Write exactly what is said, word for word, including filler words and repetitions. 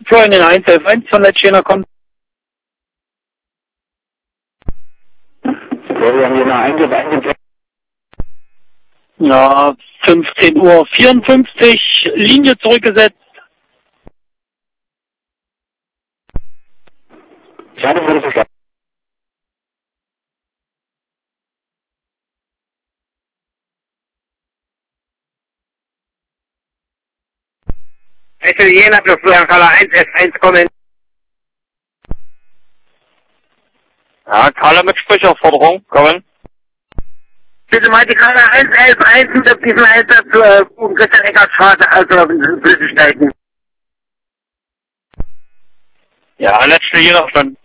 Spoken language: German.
Für einen eins elf eins von der China kommt. Florian Jena eins elf eins. Ja, fünfzehn Uhr vierundfünfzig, Linie zurückgesetzt. Ja, das wurde verstanden. Echo Jena für Florian Kaller eins elf eins kommen. Ja, Kaller mit Sprechaufforderung, kommen. Bitte mal die Kaller eins elf eins und auf diesen Einsatz zur äh, Christian Eckert Straße, also auf den Flüssigkeiten. Ja, letzte Jena verstanden.